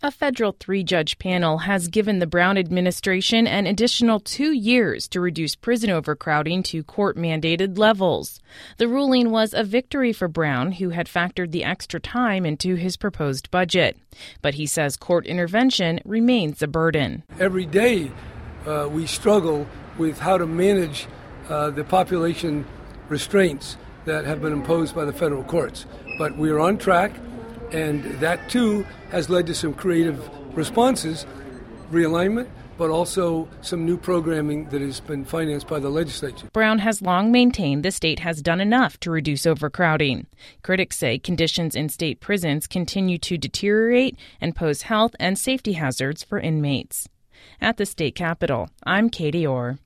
A federal 3-judge panel has given the Brown administration an additional 2 years to reduce prison overcrowding to court-mandated levels. The ruling was a victory for Brown, who had factored the extra time into his proposed budget. But he says court intervention remains a burden. Every day we struggle with how to manage the population restraints that have been imposed by the federal courts. But we are on track. And that, too, has led to some creative responses, realignment, but also some new programming that has been financed by the legislature. Brown has long maintained the state has done enough to reduce overcrowding. Critics say conditions in state prisons continue to deteriorate and pose health and safety hazards for inmates. At the state capitol, I'm Katie Orr.